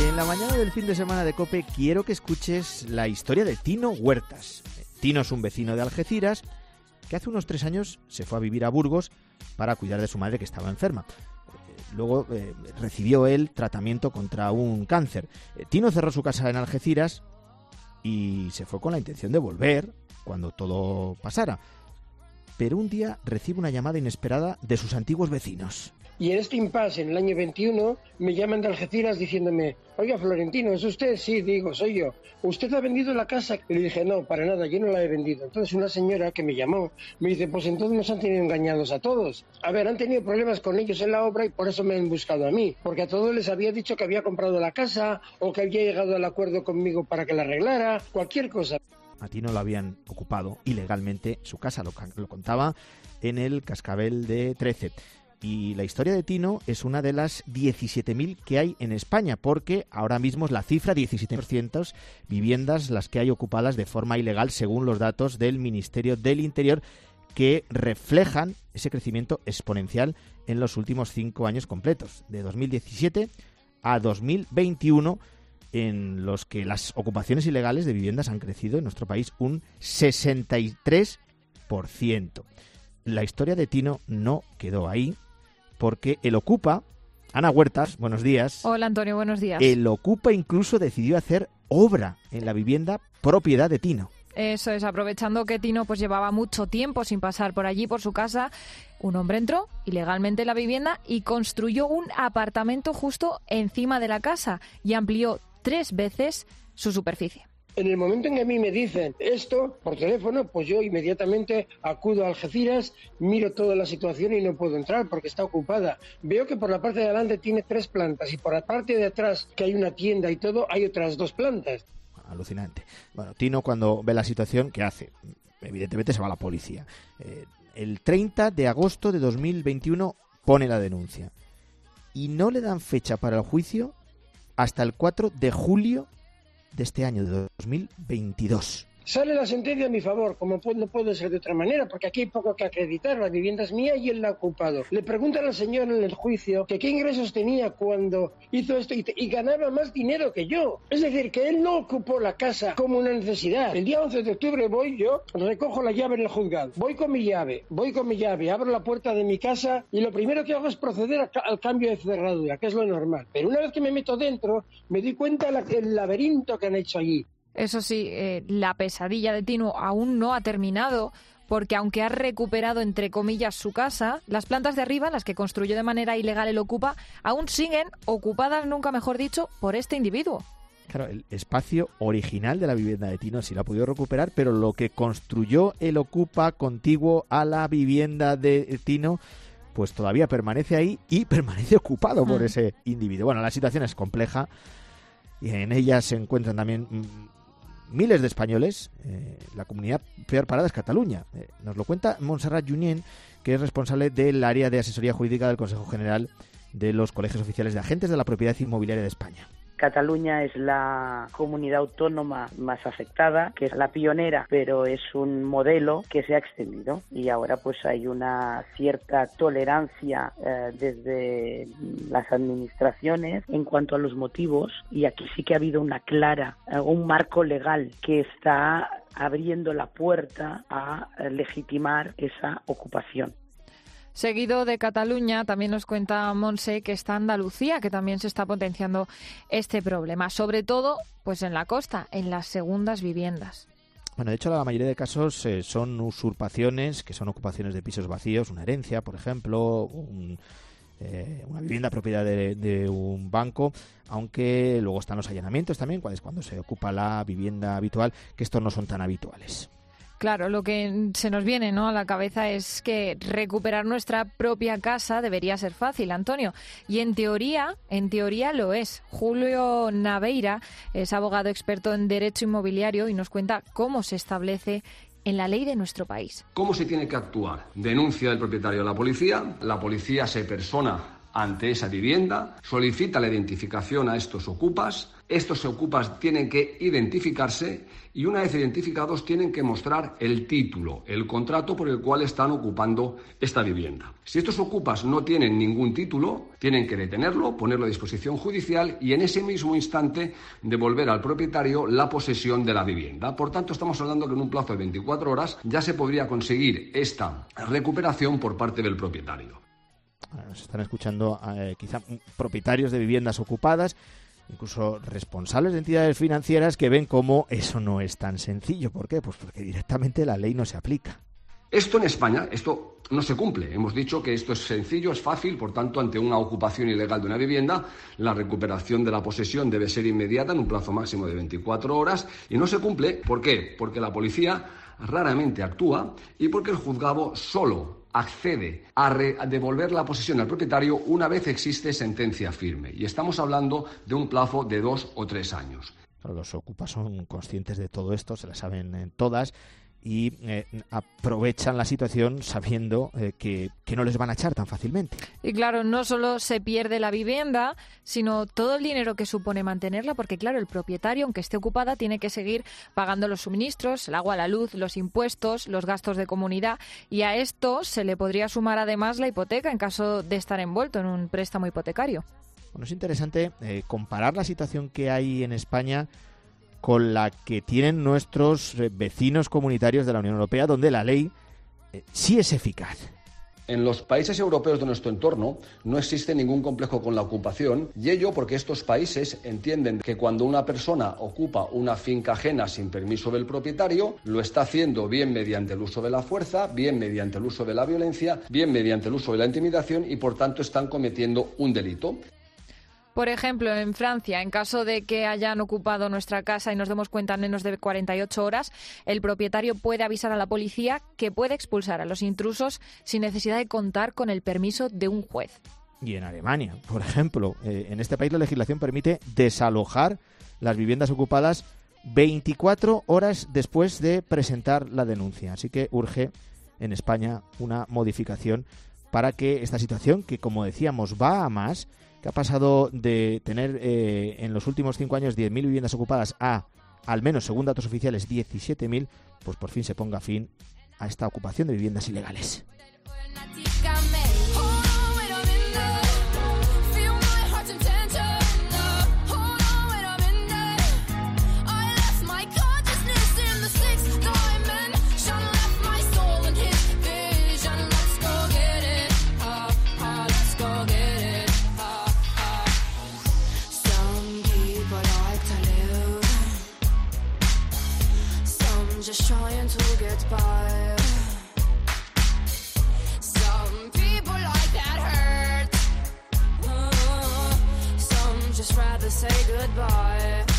En la mañana del fin de semana de COPE quiero que escuches la historia de Tino Huertas. Tino es un vecino de Algeciras que hace unos 3 años se fue a vivir a Burgos para cuidar de su madre que estaba enferma. Luego recibió él tratamiento contra un cáncer. Tino cerró su casa en Algeciras y se fue con la intención de volver cuando todo pasara. Pero un día recibe una llamada inesperada de sus antiguos vecinos. Y en este impasse, en el año 21, me llaman de Algeciras diciéndome: oiga, Florentino, ¿es usted? Sí, digo, soy yo. ¿Usted ha vendido la casa? Y le dije: no, para nada, yo no la he vendido. Entonces una señora que me llamó me dice: pues entonces nos han tenido engañados a todos. A ver, han tenido problemas con ellos en la obra y por eso me han buscado a mí. Porque a todos les había dicho que había comprado la casa o que había llegado al acuerdo conmigo para que la arreglara, cualquier cosa. A Tino lo habían ocupado ilegalmente su casa, lo contaba en el Cascabel de 13. Y la historia de Tino es una de las 17.000 que hay en España, porque ahora mismo es la cifra 17.200 viviendas las que hay ocupadas de forma ilegal, según los datos del Ministerio del Interior, que reflejan ese crecimiento exponencial en los últimos 5 años completos, de 2017 a 2021, en los que las ocupaciones ilegales de viviendas han crecido en nuestro país un 63%. La historia de Tino no quedó ahí, porque el Ocupa, Ana Huertas, buenos días. Hola, Antonio, buenos días. El Ocupa incluso decidió hacer obra en la vivienda propiedad de Tino. Eso es, aprovechando que Tino pues llevaba mucho tiempo sin pasar por allí, por su casa, un hombre entró ilegalmente en la vivienda y construyó un apartamento justo encima de la casa y amplió 3 veces su superficie. En el momento en que a mí me dicen esto por teléfono, pues yo inmediatamente acudo a Algeciras, miro toda la situación y no puedo entrar porque está ocupada. Veo que por la parte de adelante tiene 3 plantas y por la parte de atrás, que hay una tienda y todo, hay otras 2 plantas. Alucinante. Bueno, Tino, cuando ve la situación, ¿qué hace? Evidentemente se va a la policía. El 30 de agosto de 2021 pone la denuncia y no le dan fecha para el juicio hasta el 4 de julio de este año, de 2022. Sale la sentencia a mi favor, como no puede ser de otra manera, porque aquí hay poco que acreditar, la vivienda es mía y él la ha ocupado. Le preguntan al señor en el juicio que qué ingresos tenía cuando hizo esto y ganaba más dinero que yo. Es decir, que él no ocupó la casa como una necesidad. El día 11 de octubre voy yo, recojo la llave en el juzgado, voy con mi llave, abro la puerta de mi casa y lo primero que hago es proceder al cambio de cerradura, que es lo normal. Pero una vez que me meto dentro, me doy cuenta del laberinto que han hecho allí. Eso sí, la pesadilla de Tino aún no ha terminado, porque aunque ha recuperado, entre comillas, su casa, las plantas de arriba, las que construyó de manera ilegal el Ocupa, aún siguen ocupadas, nunca mejor dicho, por este individuo. Claro, el espacio original de la vivienda de Tino sí lo ha podido recuperar, pero lo que construyó el Ocupa contiguo a la vivienda de Tino, pues todavía permanece ahí y permanece ocupado por ese individuo. Bueno, la situación es compleja y en ella se encuentran también miles de españoles. La comunidad peor parada es Cataluña. Nos lo cuenta Montserrat Junyent, que es responsable del área de asesoría jurídica del Consejo General de los Colegios Oficiales de Agentes de la Propiedad Inmobiliaria de España. Cataluña es la comunidad autónoma más afectada, que es la pionera, pero es un modelo que se ha extendido y ahora pues hay una cierta tolerancia desde las administraciones en cuanto a los motivos, y aquí sí que ha habido un marco legal que está abriendo la puerta a legitimar esa ocupación. Seguido de Cataluña, también nos cuenta Monse que está Andalucía, que también se está potenciando este problema, sobre todo pues en la costa, en las segundas viviendas. Bueno, de hecho, la mayoría de casos son usurpaciones, que son ocupaciones de pisos vacíos, una herencia, por ejemplo, una vivienda propiedad de un banco, aunque luego están los allanamientos también, cuando se ocupa la vivienda habitual, que estos no son tan habituales. Claro, lo que se nos viene, ¿no?, a la cabeza es que recuperar nuestra propia casa debería ser fácil, Antonio. Y en teoría lo es. Julio Naveira es abogado experto en derecho inmobiliario y nos cuenta cómo se establece en la ley de nuestro país. ¿Cómo se tiene que actuar? Denuncia el propietario a la policía se persona ante esa vivienda, solicita la identificación a estos ocupas, Estos ocupas tienen que identificarse y una vez identificados tienen que mostrar el título, el contrato por el cual están ocupando esta vivienda. Si estos ocupas no tienen ningún título, tienen que detenerlo, ponerlo a disposición judicial y en ese mismo instante devolver al propietario la posesión de la vivienda. Por tanto, estamos hablando que en un plazo de 24 horas ya se podría conseguir esta recuperación por parte del propietario. Nos están escuchando quizá propietarios de viviendas ocupadas, incluso responsables de entidades financieras que ven cómo eso no es tan sencillo. ¿Por qué? Pues porque directamente la ley no se aplica. Esto en España, esto no se cumple. Hemos dicho que esto es sencillo, es fácil, por tanto, ante una ocupación ilegal de una vivienda, la recuperación de la posesión debe ser inmediata en un plazo máximo de 24 horas y no se cumple. ¿Por qué? Porque la policía raramente actúa y porque el juzgado solo accede a devolver la posesión al propietario una vez existe sentencia firme. Y estamos hablando de un plazo de 2 o 3 años. Los ocupas son conscientes de todo esto, se la saben todas y aprovechan la situación sabiendo que no les van a echar tan fácilmente. Y claro, no solo se pierde la vivienda, sino todo el dinero que supone mantenerla, porque claro, el propietario, aunque esté ocupada, tiene que seguir pagando los suministros, el agua, la luz, los impuestos, los gastos de comunidad, y a esto se le podría sumar además la hipoteca en caso de estar envuelto en un préstamo hipotecario. Bueno, es interesante comparar la situación que hay en España con la que tienen nuestros vecinos comunitarios de la Unión Europea, donde la ley sí es eficaz. En los países europeos de nuestro entorno no existe ningún complejo con la ocupación y ello porque estos países entienden que cuando una persona ocupa una finca ajena sin permiso del propietario, lo está haciendo bien mediante el uso de la fuerza, bien mediante el uso de la violencia, bien mediante el uso de la intimidación y por tanto están cometiendo un delito. Por ejemplo, en Francia, en caso de que hayan ocupado nuestra casa y nos demos cuenta en menos de 48 horas, el propietario puede avisar a la policía que puede expulsar a los intrusos sin necesidad de contar con el permiso de un juez. Y en Alemania, por ejemplo, en este país la legislación permite desalojar las viviendas ocupadas 24 horas después de presentar la denuncia. Así que urge en España una modificación para que esta situación, que como decíamos va a más, que ha pasado de tener en los últimos 5 años 10.000 viviendas ocupadas a, al menos según datos oficiales, 17.000, pues por fin se ponga fin a esta ocupación de viviendas ilegales. Just trying to get by. Some people like that hurt. Some just rather say goodbye.